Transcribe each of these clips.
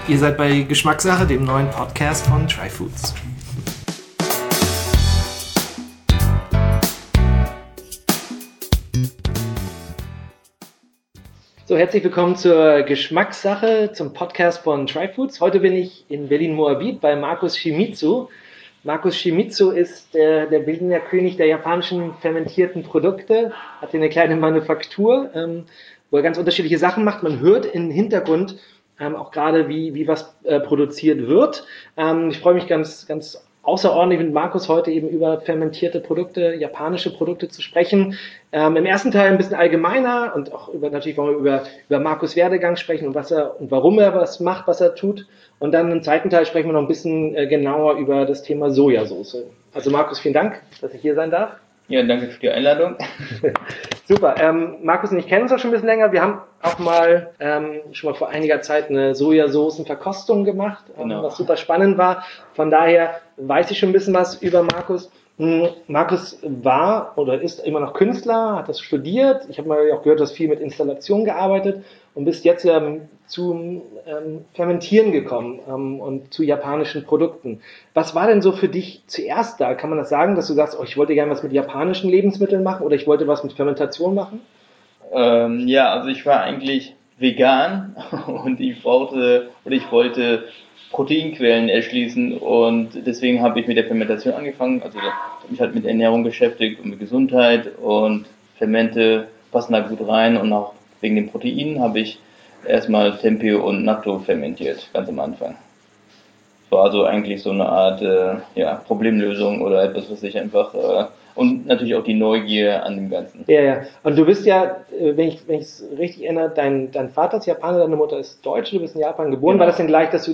Ihr seid bei Geschmackssache, dem neuen Podcast von Tryfoods. So, herzlich willkommen zur Geschmackssache, zum Podcast von Tryfoods. Heute bin ich in Berlin-Moabit bei Markus Shimizu. Markus Shimizu ist der bildende König der japanischen fermentierten Produkte, hat hier eine kleine Manufaktur, wo er ganz unterschiedliche Sachen macht. Man hört im Hintergrund auch gerade, wie was produziert wird. Ich freue mich ganz außerordentlich mit Markus heute eben über fermentierte Produkte, japanische Produkte zu sprechen. Im ersten Teil ein bisschen allgemeiner und auch natürlich wollen wir über Markus' Werdegang sprechen und warum er was macht, was er tut. Und dann im zweiten Teil sprechen wir noch ein bisschen genauer über das Thema Sojasauce. Also Markus, vielen Dank, dass ich hier sein darf. Ja, danke für die Einladung. Super. Markus und ich kennen uns auch schon ein bisschen länger. Wir haben auch schon mal vor einiger Zeit eine Sojasoßenverkostung gemacht, genau, was super spannend war. Von daher weiß ich schon ein bisschen was über Markus. Markus war oder ist immer noch Künstler, hat das studiert. Ich habe mal auch gehört, du hast viel mit Installation gearbeitet und bist jetzt zum Fermentieren gekommen und zu japanischen Produkten. Was war denn so für dich zuerst da? Kann man das sagen, dass du sagst, ich wollte gerne was mit japanischen Lebensmitteln machen oder ich wollte was mit Fermentation machen? Ja, also ich war eigentlich vegan und ich wollte Proteinquellen erschließen und deswegen habe ich mit der Fermentation angefangen. Also ich habe mich halt mit Ernährung beschäftigt und mit Gesundheit und Fermente passen da gut rein und auch wegen den Proteinen habe ich erstmal Tempeh und Natto fermentiert, ganz am Anfang. Das war also eigentlich so eine Art Problemlösung oder etwas, was ich einfach und natürlich auch die Neugier an dem Ganzen. Ja. Und du bist ja, wenn ich es richtig erinnere, dein Vater ist Japaner, deine Mutter ist Deutsche, du bist in Japan geboren. Genau. War das denn gleich, dass du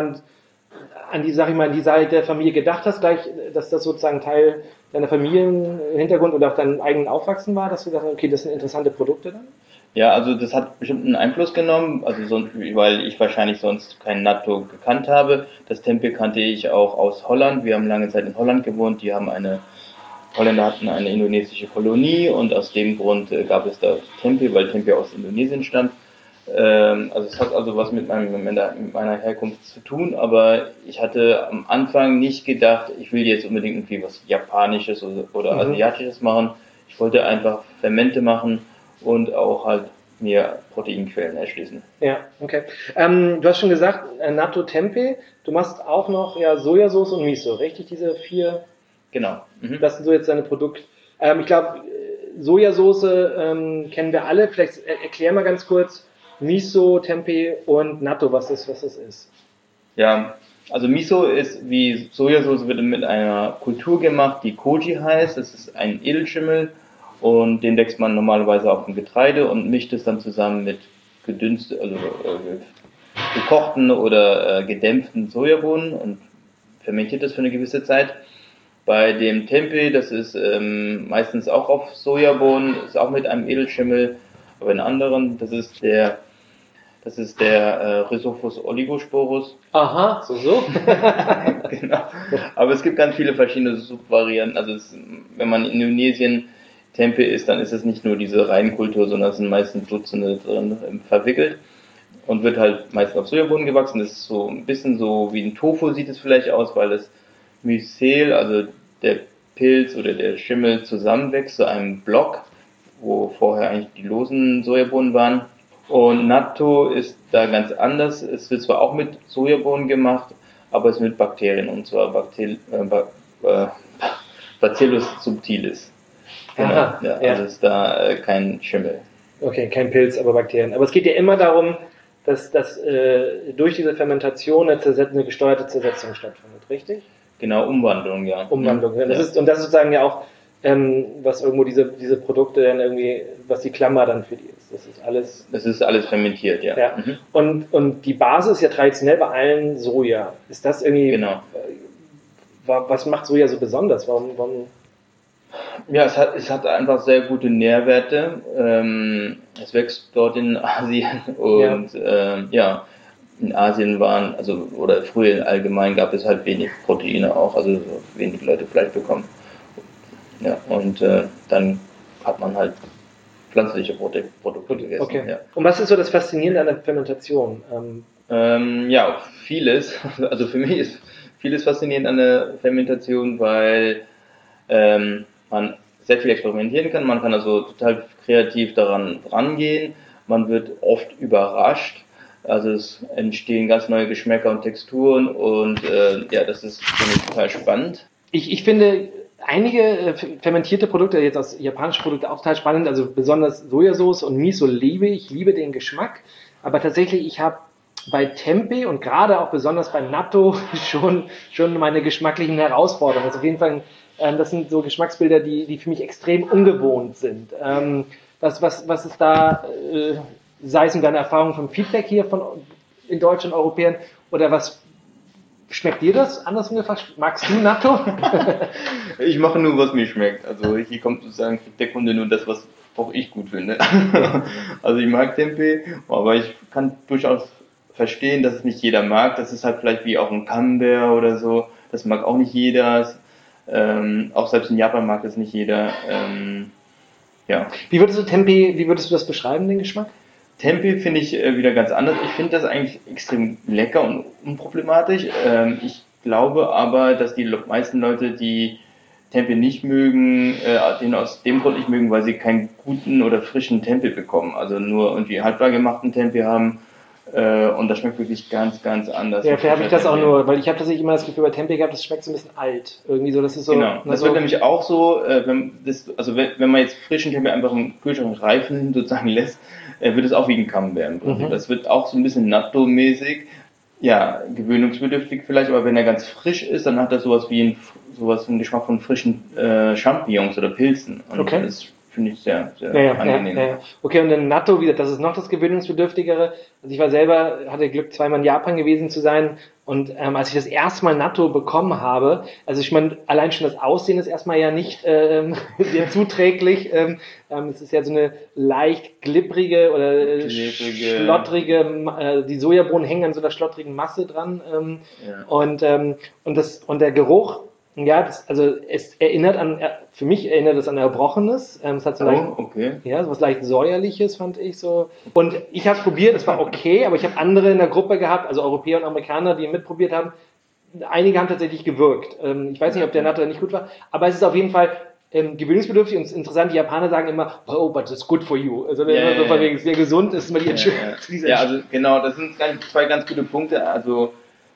an die Seite der Familie gedacht hast, gleich, dass das sozusagen Teil deiner Familienhintergrund oder auch deinem eigenen Aufwachsen war, dass du dachtest, okay, das sind interessante Produkte dann? Ja, also das hat bestimmt einen Einfluss genommen, weil ich wahrscheinlich sonst kein Natto gekannt habe. Das Tempeh kannte ich auch aus Holland. Wir haben lange Zeit in Holland gewohnt. Holländer hatten eine indonesische Kolonie und aus dem Grund gab es da Tempeh, weil Tempeh aus Indonesien stammt. Also es hat also was mit meiner Herkunft zu tun, aber ich hatte am Anfang nicht gedacht, ich will jetzt unbedingt irgendwie was Japanisches oder Asiatisches machen. Ich wollte einfach Fermente machen und auch halt mir Proteinquellen erschließen. Ja, okay. Du hast schon gesagt, Natto, Tempeh. Du machst auch noch Sojasauce und Miso, richtig? Diese 4? Genau. Das sind so jetzt deine Produkte. Ich glaube, Sojasauce kennen wir alle. Vielleicht erklär mal ganz kurz Miso, Tempeh und Natto, was das ist. Ja, also Miso ist wie Sojasauce, wird mit einer Kultur gemacht, die Koji heißt. Das ist ein Edelschimmel und den wächst man normalerweise auf dem Getreide und mischt es dann zusammen mit gekochten oder gedämpften Sojabohnen und fermentiert das für eine gewisse Zeit. Bei dem Tempeh, das ist meistens auch auf Sojabohnen, ist auch mit einem Edelschimmel, aber in anderen, das ist der Rhizophus oligosporus. Aha, so. Genau. Aber es gibt ganz viele verschiedene Subvarianten. Also wenn man in Indonesien Tempeh isst, dann ist es nicht nur diese Reinkultur, sondern es sind meistens Dutzende drin verwickelt und wird halt meistens auf Sojabohnen gewachsen. Das ist so ein bisschen so wie ein Tofu sieht es vielleicht aus, weil es Mycel, also der Pilz oder der Schimmel zusammenwächst zu einem Block, wo vorher eigentlich die losen Sojabohnen waren. Und Natto ist da ganz anders. Es wird zwar auch mit Sojabohnen gemacht, aber es ist mit Bakterien, und zwar Bacillus subtilis. Genau. Aha, ja. Also ist da kein Schimmel. Okay, kein Pilz, aber Bakterien. Aber es geht ja immer darum, dass durch diese Fermentation eine gesteuerte Zersetzung stattfindet, richtig? Genau, Umwandlung, ja. Umwandlung. Ja. Das ist sozusagen ja auch, was irgendwo diese Produkte dann irgendwie, was die Klammer dann für die ist. Das ist alles fermentiert, ja. Und die Basis ist ja traditionell bei allen Soja. Ist das irgendwie, genau. Was macht Soja so besonders? Warum? Ja, es hat einfach sehr gute Nährwerte. Es wächst dort in Asien und in Asien oder früher allgemein gab es halt wenig Proteine auch, also wenig Leute Fleisch bekommen. Ja, und dann hat man halt pflanzliche Produkte gegessen. Okay. Ja. Und was ist so das Faszinierende an der Fermentation? Ja, vieles. Also für mich ist vieles faszinierend an der Fermentation, weil man sehr viel experimentieren kann. Man kann also total kreativ daran rangehen. Man wird oft überrascht. Also es entstehen ganz neue Geschmäcker und Texturen und ja, das ist finde ich total spannend. Ich finde einige fermentierte Produkte, jetzt aus japanischen Produkten, auch total spannend. Also besonders Sojasauce und Miso liebe ich, liebe den Geschmack. Aber tatsächlich, ich habe bei Tempeh und gerade auch besonders bei Natto schon meine geschmacklichen Herausforderungen. Also auf jeden Fall, das sind so Geschmacksbilder, die für mich extrem ungewohnt sind. Was ist da, sei es in deiner Erfahrung vom Feedback hier in Deutschland, Europäern, oder was schmeckt dir das anders ungefähr? Magst du Natto? Ich mache nur, was mir schmeckt. Also hier kommt sozusagen der Kunde nur das, was auch ich gut finde. Also ich mag Tempeh, aber ich kann durchaus verstehen, dass es nicht jeder mag. Das ist halt vielleicht wie auch ein Camembert oder so. Das mag auch nicht jeder. Auch selbst in Japan mag das nicht jeder. Ja. Wie würdest du das beschreiben, den Geschmack? Tempeh finde ich wieder ganz anders. Ich finde das eigentlich extrem lecker und unproblematisch. Ich glaube aber, dass die meisten Leute, die Tempeh nicht mögen, den aus dem Grund nicht mögen, weil sie keinen guten oder frischen Tempeh bekommen. Also nur irgendwie haltbar gemachten Tempeh haben. Und das schmeckt wirklich ganz, ganz anders. Ja, vielleicht habe ich das auch nur, weil ich habe tatsächlich immer das Gefühl bei Tempeh gehabt, das schmeckt so ein bisschen alt. Irgendwie so, das ist so. Genau, das wird nämlich auch so, wenn man jetzt frischen Tempeh einfach im Kühlschrank reifen sozusagen lässt, wird es auch wie ein Camembert im Prinzip. Das wird auch so ein bisschen Natto-mäßig, ja, gewöhnungsbedürftig vielleicht, aber wenn er ganz frisch ist, dann hat er sowas wie einen Geschmack von frischen Champignons oder Pilzen. Und okay. Das finde ich sehr, sehr angenehm. Ja. Okay, und dann Natto wieder, das ist noch das Gewöhnungsbedürftigere. Also ich hatte Glück, zweimal in Japan gewesen zu sein. Und als ich das erste Mal Natto bekommen habe, also ich meine, allein schon das Aussehen ist erstmal ja nicht sehr zuträglich. Es ist ja so eine leicht glibbrige oder schlottrige, die Sojabohnen hängen an so einer schlottrigen Masse dran. Ja. Und der Geruch, ja, für mich erinnert es an Erbrochenes. Es hat so was leicht säuerliches, fand ich so. Und ich habe es probiert, es war okay, aber ich habe andere in der Gruppe gehabt, also Europäer und Amerikaner, die mitprobiert haben. Einige haben tatsächlich gewirkt. Ich weiß nicht, ob der Natto nicht gut war, aber es ist auf jeden Fall gewöhnungsbedürftig und es ist interessant, die Japaner sagen immer, oh, but it's good for you. Also von wegen sehr gesund ist immer die Entschuldigung. Ja, also genau, das sind zwei ganz gute Punkte. Also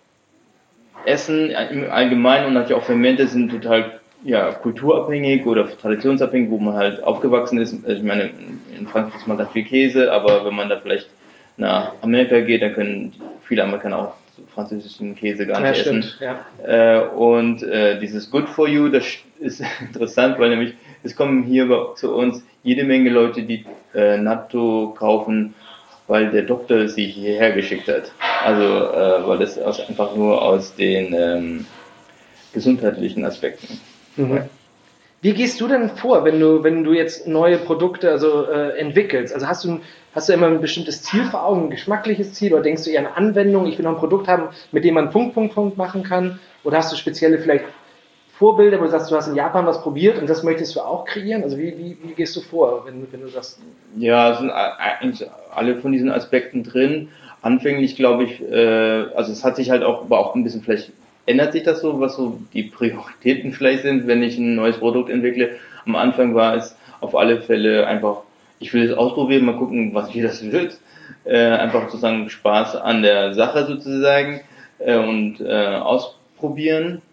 Essen im Allgemeinen und natürlich auch Fermente sind total kulturabhängig oder traditionsabhängig, wo man halt aufgewachsen ist. Also ich meine, in Frankreich ist man ganz viel Käse, aber wenn man da vielleicht nach Amerika geht, dann können viele Amerikaner auch französischen Käse gar nicht essen. Stimmt, ja. Und dieses Good for You, das ist interessant, weil nämlich es kommen hier zu uns jede Menge Leute, die Natto kaufen, weil der Doktor sie hierher geschickt hat. Also weil es einfach nur aus den gesundheitlichen Aspekten. Mhm. Wie gehst du denn vor, wenn du jetzt neue Produkte entwickelst? Also hast du immer ein bestimmtes Ziel vor Augen, ein geschmackliches Ziel, oder denkst du eher an Anwendung, ich will noch ein Produkt haben, mit dem man Punkt machen kann? Oder hast du spezielle vielleicht Vorbilder, wo du sagst, du hast in Japan was probiert und das möchtest du auch kreieren? Also wie gehst du vor, wenn du das... Ja, es sind eigentlich alle von diesen Aspekten drin. Anfänglich glaube ich, also es hat sich halt aber auch ein bisschen vielleicht ändert sich das so, was so die Prioritäten vielleicht sind, wenn ich ein neues Produkt entwickle. Am Anfang war es auf alle Fälle einfach, ich will es ausprobieren, mal gucken, wie das wird. Einfach sozusagen Spaß an der Sache sozusagen und ausprobieren.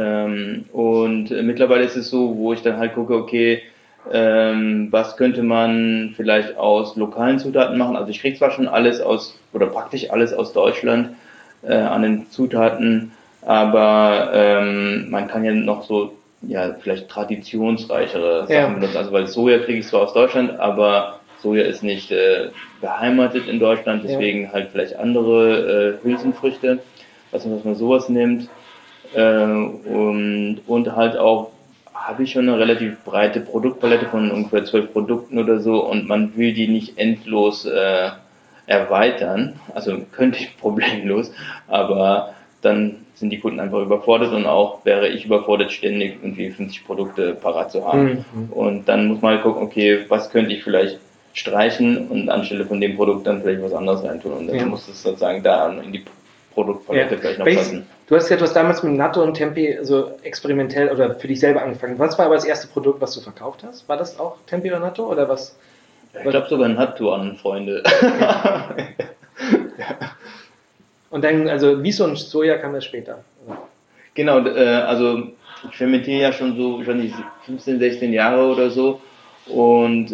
Und mittlerweile ist es so, wo ich dann halt gucke, okay, was könnte man vielleicht aus lokalen Zutaten machen. Also ich kriege zwar schon praktisch alles aus Deutschland an den Zutaten, aber man kann ja noch so vielleicht traditionsreichere Sachen benutzen. Also weil Soja kriege ich zwar aus Deutschland, aber Soja ist nicht beheimatet in Deutschland, deswegen halt vielleicht andere Hülsenfrüchte, dass man sowas nimmt. Und halt auch habe ich schon eine relativ breite Produktpalette von ungefähr 12 Produkten oder so und man will die nicht endlos erweitern. Also könnte ich problemlos, aber dann sind die Kunden einfach überfordert und auch wäre ich überfordert, ständig irgendwie 50 Produkte parat zu haben. Und dann muss man halt gucken, okay, was könnte ich vielleicht streichen und anstelle von dem Produkt dann vielleicht was anderes reintun. Und dann muss es sozusagen da in die Produktpalette vielleicht noch passen. Du hast damals mit Natto und Tempeh so experimentell oder für dich selber angefangen. Was war aber das erste Produkt, was du verkauft hast? War das auch Tempeh oder Natto oder was? Ich glaube sogar Natto an Freunde. Und dann, also Miso und Soja kam erst später. Genau, also ich fermentiere ja schon die 15, 16 Jahre oder so und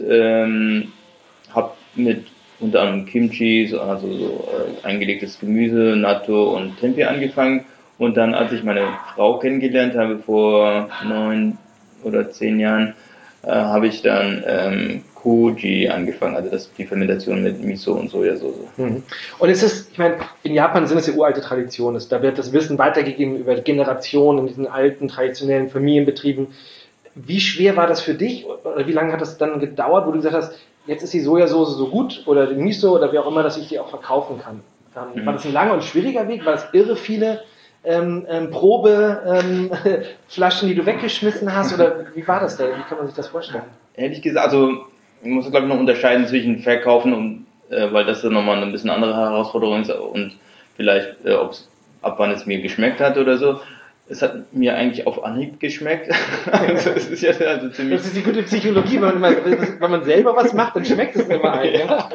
habe mit unter anderem Kimchi, also so eingelegtes Gemüse, Natto und Tempeh angefangen. Und dann, als ich meine Frau kennengelernt habe vor 9 oder 10 Jahren, habe ich dann Koji angefangen, also die Fermentation mit Miso und Sojasauce. Und ich meine, in Japan sind es ja uralte Traditionen, da wird das Wissen weitergegeben über Generationen in diesen alten, traditionellen Familienbetrieben. Wie schwer war das für dich oder wie lange hat das dann gedauert, wo du gesagt hast, jetzt ist die Sojasauce so gut oder die Miso oder wie auch immer, dass ich die auch verkaufen kann? War das ein langer und schwieriger Weg? War das irre viele Probeflaschen, die du weggeschmissen hast oder wie war das da? Wie kann man sich das vorstellen? Ehrlich gesagt, also ich muss glaube ich noch unterscheiden zwischen Verkaufen und weil das dann nochmal eine bisschen andere Herausforderung ist und vielleicht ab wann es mir geschmeckt hat oder so. Es hat mir eigentlich auf Anhieb geschmeckt. Also, das ist die gute Psychologie, wenn man selber was macht, dann schmeckt es immer ein. Ja.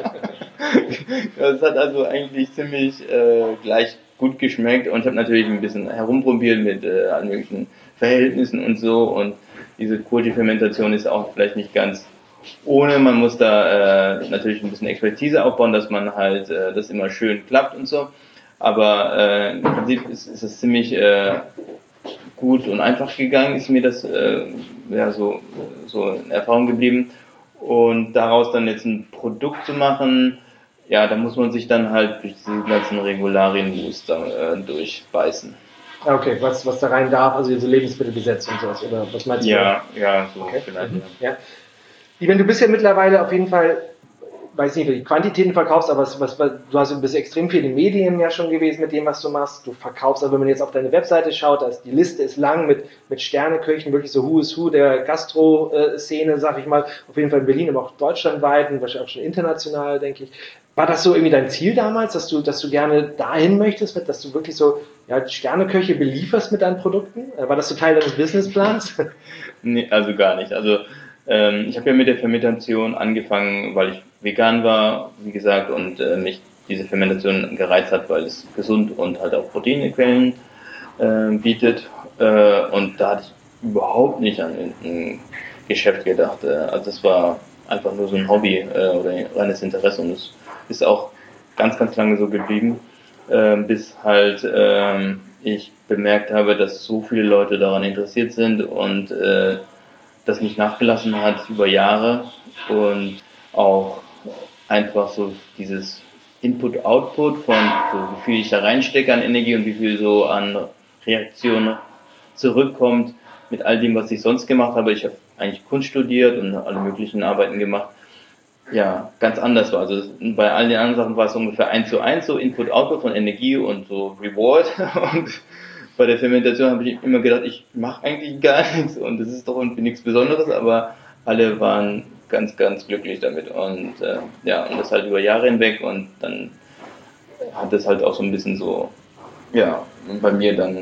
Es hat also eigentlich ziemlich gleich gut geschmeckt und ich habe natürlich ein bisschen herumprobiert mit allen möglichen Verhältnissen und so und diese Koji-Fermentation ist auch vielleicht nicht ganz ohne, man muss da natürlich ein bisschen Expertise aufbauen, dass man halt das immer schön klappt und so, aber im Prinzip ist es ziemlich gut und einfach gegangen, ist mir das so in Erfahrung geblieben und daraus dann jetzt ein Produkt zu machen, ja, da muss man sich dann halt durch diese ganzen Regularien-Muster durchbeißen. Okay, was da rein darf, also diese Lebensmittelgesetze und sowas, oder was meinst du? Ja, so okay. Vielleicht. Ja. Du bist ja mittlerweile auf jeden Fall, weiß nicht, wie du die Quantitäten verkaufst, aber du bist extrem viel in den Medien ja schon gewesen mit dem, was du machst. Du verkaufst, also wenn man jetzt auf deine Webseite schaut, die Liste ist lang mit Sterneköchen, wirklich so Who is Who der Gastro-Szene, sag ich mal, auf jeden Fall in Berlin, aber auch deutschlandweit und wahrscheinlich auch schon international, denke ich. War das so irgendwie dein Ziel damals, dass du gerne dahin möchtest, dass du wirklich so Sterneköche belieferst mit deinen Produkten? War das so Teil deines Businessplans? Nee, also gar nicht. Also ich habe ja mit der Fermentation angefangen, weil ich vegan war, wie gesagt, und mich diese Fermentation gereizt hat, weil es gesund und halt auch Proteinquellen bietet. Und da hatte ich überhaupt nicht an ein Geschäft gedacht. Also das war einfach nur so ein Hobby oder ein reines Interesse und es ist auch ganz, ganz lange so geblieben, bis halt ich bemerkt habe, dass so viele Leute daran interessiert sind und das nicht nachgelassen hat über Jahre und auch einfach so dieses Input-Output von so wie viel ich da reinstecke an Energie und wie viel so an Reaktionen zurückkommt mit all dem, was ich sonst gemacht habe. Ich habe eigentlich Kunst studiert und alle möglichen Arbeiten gemacht. Ja, ganz anders war. Also bei all den anderen Sachen war es ungefähr 1:1, so Input-Output von Energie und so Reward und bei der Fermentation habe ich immer gedacht, ich mache eigentlich gar nichts und das ist doch irgendwie nichts Besonderes, aber alle waren ganz, ganz glücklich damit und und das halt über Jahre hinweg und dann hat das halt auch so ein bisschen so, bei mir dann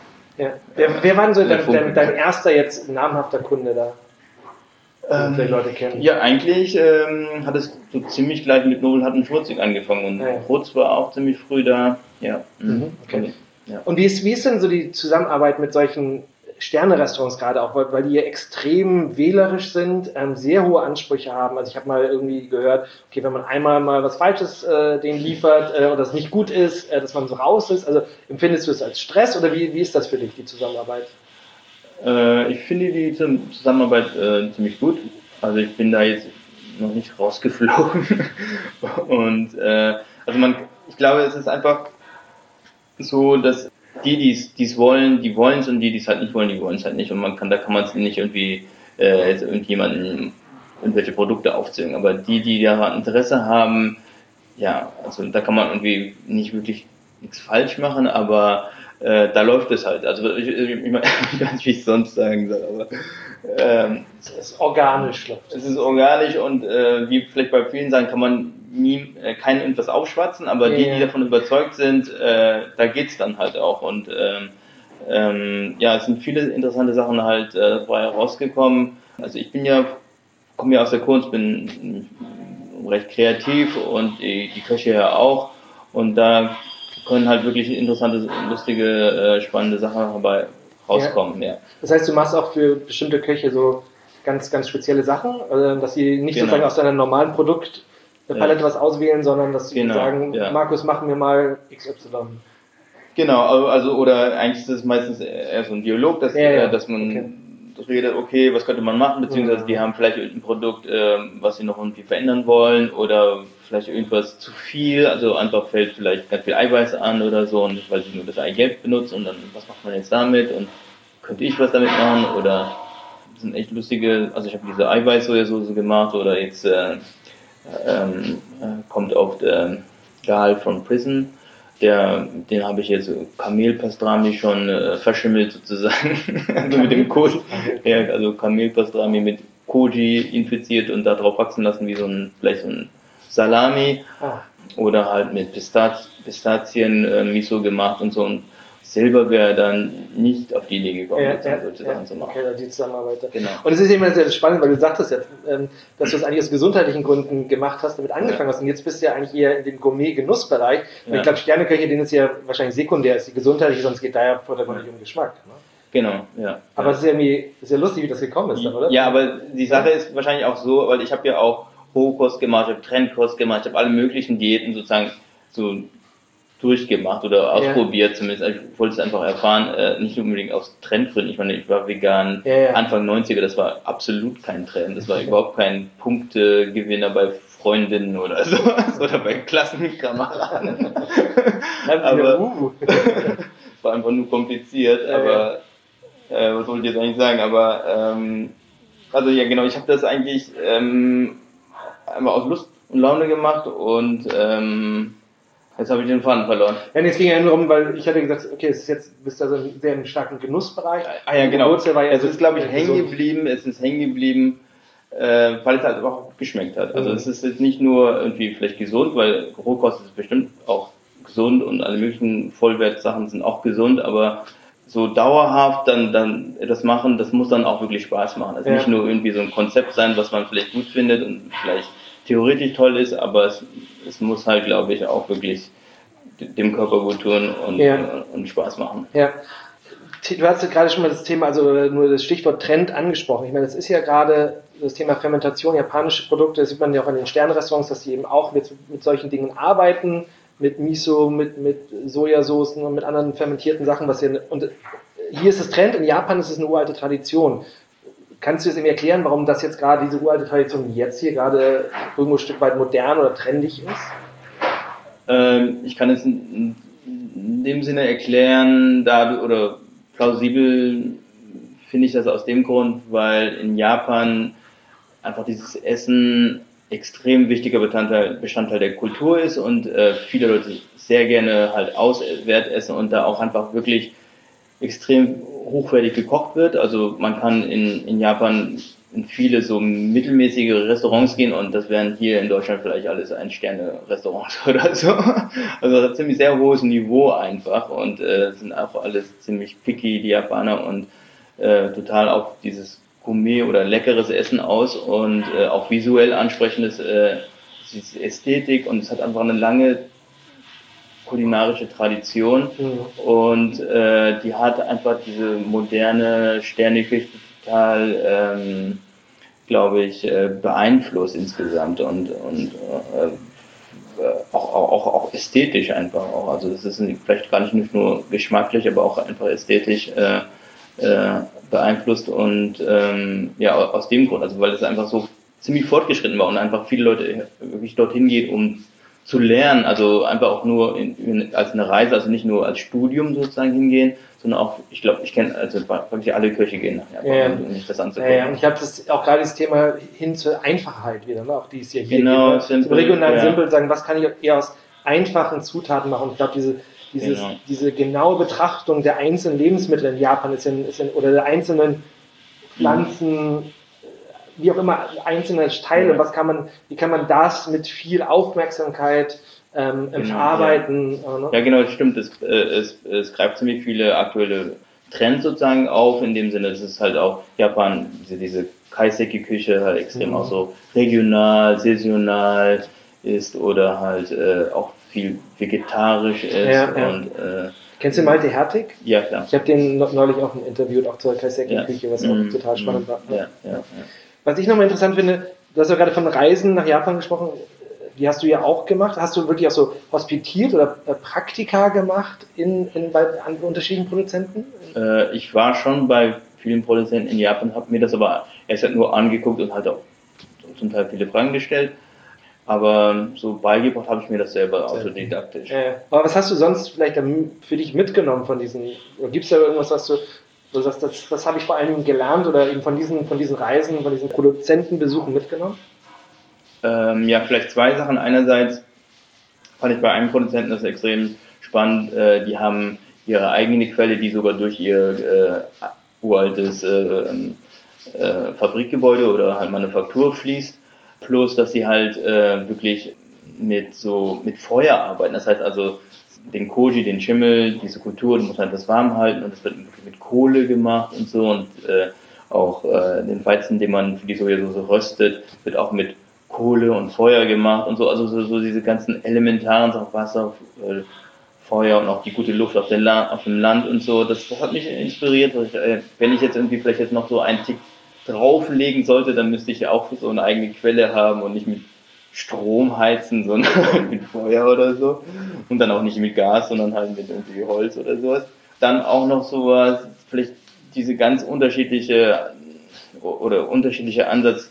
Wer war denn so dein erster jetzt namhafter Kunde da? Die Leute kennen? Ja, eigentlich hat es so ziemlich gleich mit Nobel Hut und Schmutzig angefangen und Rotz war auch ziemlich früh da. Ja. Okay. Ja. Und wie ist denn so die Zusammenarbeit mit solchen Sterne-Restaurants gerade auch, weil die ja extrem wählerisch sind, sehr hohe Ansprüche haben. Also ich habe mal irgendwie gehört, okay, wenn man einmal mal was Falsches denen liefert oder es nicht gut ist, dass man so raus ist. Also empfindest du es als Stress oder wie ist das für dich, die Zusammenarbeit? Ich finde die Zusammenarbeit ziemlich gut. Also ich bin da jetzt noch nicht rausgeflogen. Und ich glaube, es ist einfach so, dass die es wollen, die wollen es und die es halt nicht wollen, die wollen es halt nicht. Und da kann man es nicht irgendwie jetzt irgendjemanden irgendwelche Produkte aufzwingen. Aber die daran Interesse haben, also da kann man irgendwie nicht wirklich nichts falsch machen, aber da läuft es halt. Also ich weiß nicht, wie ich es sonst sagen soll, aber Es ist organisch. Es ist organisch und wie vielleicht bei vielen sagen, kann man keinem irgendwas aufschwatzen, aber die davon überzeugt sind, da geht's dann halt auch. Und es sind viele interessante Sachen halt dabei rausgekommen. Also ich komme ja aus der Kunst, bin recht kreativ und die Köche ja auch. Und da können halt wirklich interessante, lustige, spannende Sachen dabei rauskommen. Ja. Das heißt, du machst auch für bestimmte Köche so ganz, ganz spezielle Sachen, dass sie nicht sozusagen aus deiner normalen Produktpalette was auswählen, sondern dass sie sagen, Markus, machen wir mal XY. Genau, also oder eigentlich ist es meistens eher so ein Dialog, dass man redet, okay, was könnte man machen, beziehungsweise die haben vielleicht irgendein Produkt, was sie noch irgendwie verändern wollen oder vielleicht irgendwas zu viel, also einfach fällt vielleicht ganz viel Eiweiß an oder so, und weil sie nur das Eigelb benutzen und dann, was macht man jetzt damit und könnte ich was damit machen oder das sind echt lustige, also ich habe diese Eiweiß-Sojasauce gemacht oder jetzt kommt auch der Gal von Prison. Den habe ich jetzt Kamelpastrami schon verschimmelt sozusagen, also mit dem Koji, also Kamelpastrami mit Koji infiziert und da drauf wachsen lassen wie vielleicht so ein Salami oder halt mit Pistazien Miso gemacht und so, und selber wäre dann nicht auf die Idee gekommen, solche Sachen zu machen. Okay, die Zusammenarbeit. Genau. Und es ist immer sehr spannend, weil du sagtest jetzt, dass du es eigentlich aus gesundheitlichen Gründen gemacht hast, damit angefangen hast, und jetzt bist du ja eigentlich eher in dem Gourmet-Genussbereich. Und ich glaube, Sterneköche, denen ist ja wahrscheinlich sekundär, ist die gesundheitliche, sonst geht da ja vordergründig um Geschmack. Ne? Genau, ja. Aber es ist ja sehr lustig, wie das gekommen ist, oder? Ja, aber die Sache ist wahrscheinlich auch so, weil ich habe ja auch Rohkost gemacht, ich habe Trendkost gemacht, ich habe alle möglichen Diäten sozusagen so durchgemacht oder ausprobiert zumindest. Also ich wollte es einfach erfahren, nicht unbedingt aus Trendgründen. Ich meine, ich war vegan Anfang 90er, das war absolut kein Trend. Das war überhaupt kein Punktegewinner bei Freundinnen oder sowas oder bei Klassenkameraden. Aber es war einfach nur kompliziert. Aber was wollte ich jetzt eigentlich sagen? Aber also ja genau, ich habe das eigentlich einfach aus Lust und Laune gemacht und jetzt habe ich den Faden verloren. Ja, jetzt ging ja nur um, weil ich hatte gesagt, okay, es ist jetzt, bist du also in sehr starken Genussbereich. Ja, genau. Es ist, glaube ich, hängen geblieben, weil es halt auch geschmeckt hat. Also es ist jetzt nicht nur irgendwie vielleicht gesund, weil Rohkost ist bestimmt auch gesund und alle möglichen Vollwertsachen sind auch gesund, aber so dauerhaft dann etwas machen, das muss dann auch wirklich Spaß machen. Also nicht nur irgendwie so ein Konzept sein, was man vielleicht gut findet und vielleicht theoretisch toll ist, aber es muss halt, glaube ich, auch wirklich dem Körper gut tun und Spaß machen. Ja. Du hast ja gerade schon mal das Thema, also nur das Stichwort Trend angesprochen. Ich meine, das ist ja gerade das Thema Fermentation, japanische Produkte, das sieht man ja auch in den Sternrestaurants, dass die eben auch mit solchen Dingen arbeiten, mit Miso, mit Sojasoßen und mit anderen fermentierten Sachen, und hier ist es Trend, in Japan ist es eine uralte Tradition. Kannst du es mir erklären, warum das jetzt gerade, diese uralte Tradition jetzt hier gerade irgendwo ein Stück weit modern oder trendig ist? Ich kann es in dem Sinne erklären, oder plausibel finde ich das aus dem Grund, weil in Japan einfach dieses Essen extrem wichtiger Bestandteil der Kultur ist und viele Leute sehr gerne halt auswärts essen und da auch einfach wirklich extrem hochwertig gekocht wird. Also man kann in Japan in viele so mittelmäßige Restaurants gehen und das wären hier in Deutschland vielleicht alles Ein-Sterne-Restaurants oder so. Also das hat ziemlich sehr hohes Niveau einfach und sind auch alles ziemlich picky, die Japaner, und total auf dieses Gourmet oder leckeres Essen aus und auch visuell ansprechendes Ästhetik, und es hat einfach eine lange kulinarische Tradition und die hat einfach diese moderne Sterneküche total, glaube ich, beeinflusst insgesamt und auch ästhetisch einfach auch. Also das ist vielleicht gar nicht nur geschmacklich, aber auch einfach ästhetisch beeinflusst und aus dem Grund, also weil es einfach so ziemlich fortgeschritten war und einfach viele Leute wirklich dorthin gehen, um zu lernen, also einfach auch nur als eine Reise, also nicht nur als Studium sozusagen hingehen, sondern auch, ich glaube, ich kenne, also wirklich alle Köche gehen nach Japan, um sich das anzugucken. Ja, und ich glaube, das ist auch gerade das Thema hin zur Einfachheit wieder, ne? Auch die ist ja hier. Genau, simpel, regional simpel sagen, was kann ich eher aus einfachen Zutaten machen? Und ich glaube, diese genaue Betrachtung der einzelnen Lebensmittel in Japan oder der einzelnen Pflanzen, wie auch immer, einzelne Teile, wie kann man das mit viel Aufmerksamkeit verarbeiten? Ja, genau, das stimmt. Es greift ziemlich viele aktuelle Trends sozusagen auf, in dem Sinne, dass es halt auch Japan, diese Kaiseki-Küche halt extrem auch so regional, saisonal ist oder halt auch viel vegetarisch ist. Und kennst du Malte Hertig? Ja, klar. Ich habe den neulich auch interviewt, auch zur Kaiseki-Küche, was auch total spannend war. Was ich nochmal interessant finde, du hast ja gerade von Reisen nach Japan gesprochen, die hast du ja auch gemacht. Hast du wirklich auch so hospitiert oder Praktika gemacht an unterschiedlichen Produzenten? Ich war schon bei vielen Produzenten in Japan, habe mir das aber erst halt nur angeguckt und halt auch zum Teil viele Fragen gestellt. Aber so beigebracht habe ich mir das selber autodidaktisch. Aber was hast du sonst vielleicht für dich mitgenommen von diesen, oder gibt es da irgendwas, was du sagst, das habe ich vor allen Dingen gelernt oder eben von diesen Reisen, von diesen Produzentenbesuchen mitgenommen? Ja, vielleicht zwei Sachen. Einerseits fand ich bei einem Produzenten das extrem spannend. Die haben ihre eigene Quelle, die sogar durch ihr uraltes Fabrikgebäude oder halt Manufaktur fließt. Plus, dass sie halt wirklich mit Feuer arbeiten. Das heißt also, den Koji, den Schimmel, diese Kultur, du musst halt das warm halten und das wird mit Kohle gemacht und so. Und auch den Weizen, den man für die Sojasauce röstet, wird auch mit Kohle und Feuer gemacht und so. Also so diese ganzen elementaren Sachen, Wasser, Feuer und auch die gute Luft auf dem Land und so. Das hat mich inspiriert. Wenn ich jetzt irgendwie vielleicht jetzt noch so einen Tick drauflegen sollte, dann müsste ich ja auch so eine eigene Quelle haben und nicht mit Strom heizen, sondern mit Feuer oder so. Und dann auch nicht mit Gas, sondern halt mit irgendwie Holz oder sowas. Dann auch noch sowas, vielleicht diese ganz unterschiedliche Ansatz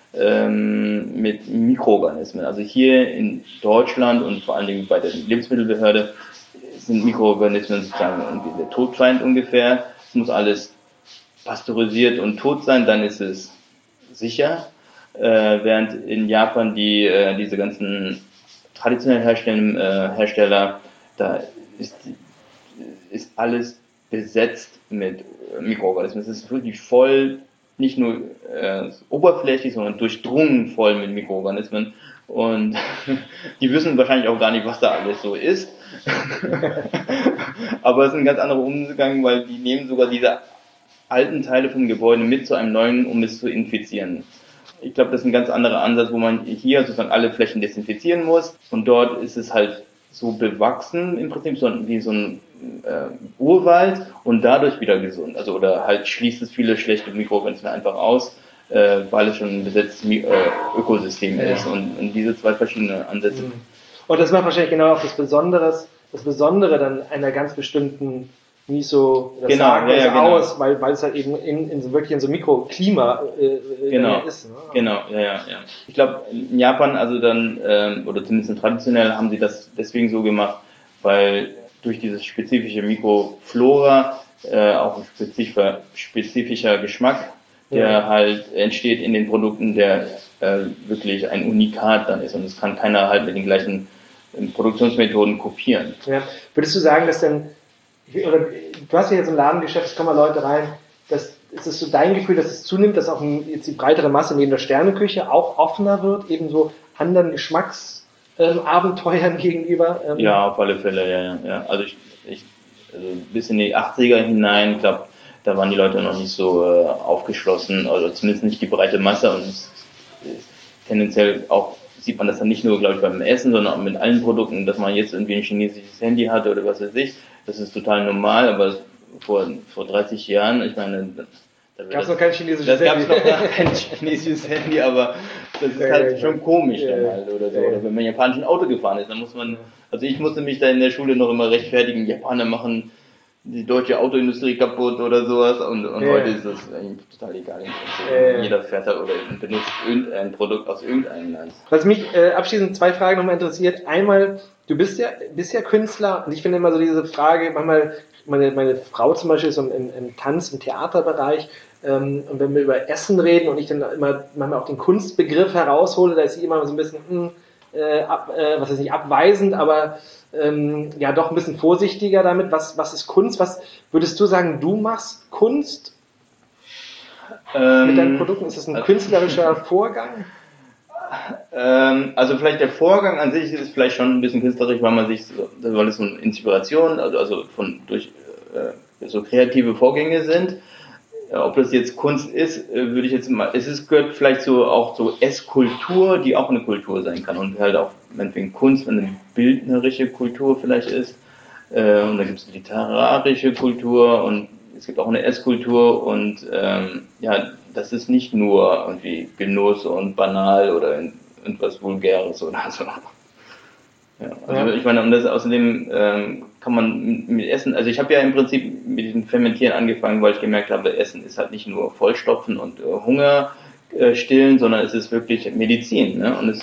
mit Mikroorganismen. Also hier in Deutschland und vor allen Dingen bei der Lebensmittelbehörde sind Mikroorganismen sozusagen irgendwie der Todfeind ungefähr. Es muss alles pasteurisiert und tot sein, dann ist es sicher. Während in Japan diese ganzen traditionell Hersteller, da ist alles besetzt mit Mikroorganismen. Es ist wirklich voll, nicht nur oberflächlich, sondern durchdrungen voll mit Mikroorganismen. Und die wissen wahrscheinlich auch gar nicht, was da alles so ist. Aber es ist ein ganz anderer Umgang, weil die nehmen sogar diese alten Teile vom Gebäude mit zu einem neuen, um es zu infizieren. Ich glaube, das ist ein ganz anderer Ansatz, wo man hier sozusagen alle Flächen desinfizieren muss. Und dort ist es halt so bewachsen im Prinzip, wie so ein Urwald und dadurch wieder gesund. Also oder halt schließt es viele schlechte Mikroorganismen einfach aus, weil es schon ein besetztes Ökosystem ist. Und diese zwei verschiedenen Ansätze. Und das macht wahrscheinlich genau auch das Besondere dann einer ganz bestimmten Miso oder genau. aus, weil es halt eben wirklich in so Mikroklima ist. Ne? Genau. Ich glaube, in Japan, also dann, oder zumindest traditionell, haben sie das deswegen so gemacht, weil durch dieses spezifische Mikroflora auch ein spezifischer Geschmack, der halt entsteht in den Produkten, der wirklich ein Unikat dann ist. Und das kann keiner halt mit den gleichen Produktionsmethoden kopieren. Ja. Würdest du sagen, dass denn oder du hast ja jetzt im Ladengeschäft, es kommen mal Leute rein, ist es so dein Gefühl, dass es zunimmt, dass auch jetzt die breitere Masse neben der Sterneküche auch offener wird, eben so anderen Geschmacksabenteuern gegenüber? Ja, auf alle Fälle, ja. Also bis in die 80er hinein, ich glaube, da waren die Leute noch nicht so aufgeschlossen, also zumindest nicht die breite Masse und tendenziell auch sieht man das dann nicht nur, glaube ich, beim Essen, sondern auch mit allen Produkten, dass man jetzt irgendwie ein chinesisches Handy hatte oder was weiß ich. Das ist total normal, aber vor 30 Jahren, ich meine, gab es noch kein chinesisches Handy. Es gab noch kein chinesisches Handy, aber das ist halt schon komisch dann halt oder so. Oder wenn man japanisch ein Auto gefahren ist, dann muss man, also ich musste mich da in der Schule noch immer rechtfertigen, Japaner machen die deutsche Autoindustrie kaputt oder sowas und heute ist das eigentlich total egal. Jeder fährt da oder benutzt irgendein Produkt aus irgendeinem Land. Was mich abschließend zwei Fragen nochmal interessiert. Einmal, du bist ja Künstler und ich finde immer so diese Frage, manchmal, meine Frau zum Beispiel ist im Tanz-, im Theaterbereich und wenn wir über Essen reden und ich dann immer manchmal auch den Kunstbegriff heraushole, da ist sie immer so ein bisschen abweisend, aber doch ein bisschen vorsichtiger damit. Was ist Kunst? Was würdest du sagen, du machst Kunst? mit deinen Produkten? Ist das ein künstlerischer Vorgang? Also vielleicht der Vorgang an sich ist vielleicht schon ein bisschen künstlerisch, weil es so eine Inspiration, also durch so kreative Vorgänge sind. Ob das jetzt Kunst ist, würde ich jetzt mal, gehört vielleicht so auch so Esskultur, die auch eine Kultur sein kann und halt auch meinetwegen Kunst, wenn eine bildnerische Kultur vielleicht ist. Und da gibt es literarische Kultur und es gibt auch eine Esskultur und ja, das ist nicht nur irgendwie Genuss und banal oder irgendwas Vulgäres oder so. Ja, also ich meine, und das außerdem kann man mit Essen, also ich habe ja im Prinzip mit diesem Fermentieren angefangen, weil ich gemerkt habe, Essen ist halt nicht nur Vollstopfen und Hunger stillen, sondern es ist wirklich Medizin, ne? Und es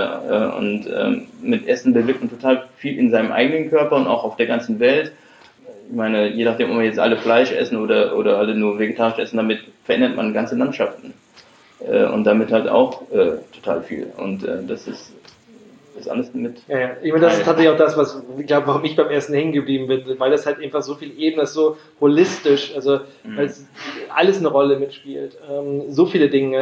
ist mit Essen bewirkt man total viel in seinem eigenen Körper und auch auf der ganzen Welt. Ich meine, je nachdem, ob wir jetzt alle Fleisch essen oder alle nur vegetarisch essen, damit verändert man ganze Landschaften und damit halt auch total viel. Und das ist alles mit. Ja. Ich meine, das ist tatsächlich auch das, was ich glaube, warum ich beim Essen hängen geblieben bin, weil das halt einfach so viel Ebenen ist, so holistisch, also weil es alles eine Rolle mitspielt. So viele Dinge,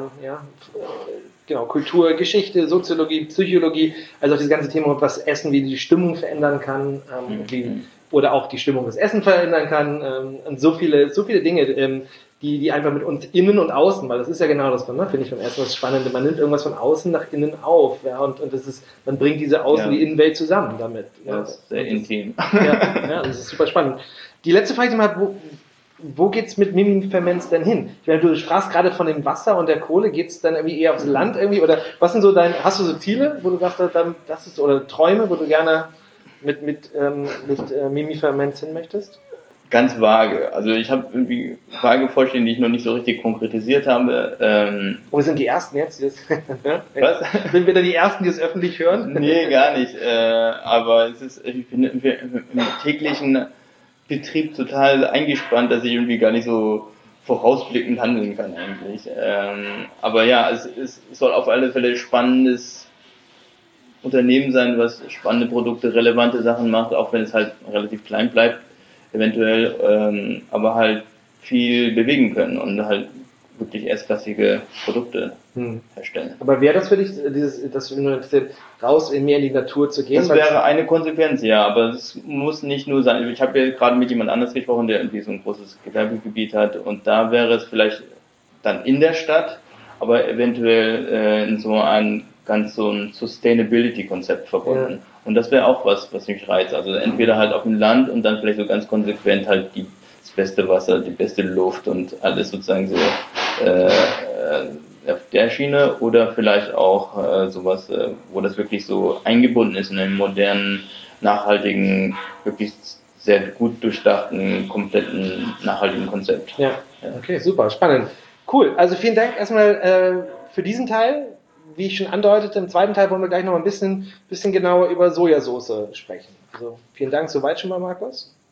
genau, Kultur, Geschichte, Soziologie, Psychologie, also auch dieses ganze Thema, was Essen, wie die Stimmung verändern kann, oder auch die Stimmung des Essen verändern kann, und so viele Dinge, die einfach mit uns innen und außen, weil das ist ja genau das, ne, finde ich beim Essen das Spannende, man nimmt irgendwas von außen nach innen auf, ja, und das ist, man bringt diese Außen- die Innenwelt zusammen damit. Ja, das ist sehr intim. Ja, das ist super spannend. Die letzte Frage, die man hat, wo geht's mit Mimi Ferments denn hin? Ich meine, du sprachst gerade von dem Wasser und der Kohle, geht's dann irgendwie eher aufs Land irgendwie, oder was sind so hast du so Ziele, wo du sagst, das ist, oder Träume, wo du gerne mit Mimi Ferments hin möchtest? Ganz vage. Also ich habe irgendwie vage Vorstellungen, die ich noch nicht so richtig konkretisiert habe. Wir sind die Ersten jetzt, die das Was? Sind wir da die Ersten, die es öffentlich hören? Nee, gar nicht. Aber ich bin im täglichen Betrieb total eingespannt, dass ich irgendwie gar nicht so vorausblickend handeln kann eigentlich. Aber ja, es soll auf alle Fälle spannendes Unternehmen sein, was spannende Produkte, relevante Sachen macht, auch wenn es halt relativ klein bleibt. Eventuell, aber halt viel bewegen können und halt wirklich erstklassige Produkte herstellen. Aber wäre das für dich, das raus mehr in die Natur zu gehen? Das wäre eine Konsequenz, ja, aber es muss nicht nur sein. Ich habe ja gerade mit jemand anders gesprochen, der irgendwie so ein großes Gewerbegebiet hat und da wäre es vielleicht dann in der Stadt, aber eventuell in so ein Sustainability-Konzept verbunden. Ja. Und das wäre auch was mich reizt. Also entweder halt auf dem Land und dann vielleicht so ganz konsequent halt das beste Wasser, die beste Luft und alles sozusagen so auf der Schiene oder vielleicht auch sowas, wo das wirklich so eingebunden ist in einem modernen, nachhaltigen, wirklich sehr gut durchdachten, kompletten, nachhaltigen Konzept. Ja, okay, super, spannend. Cool, also vielen Dank erstmal für diesen Teil. Wie ich schon andeutete, im zweiten Teil wollen wir gleich noch ein bisschen genauer über Sojasauce sprechen. Also vielen Dank soweit schon mal, Markus.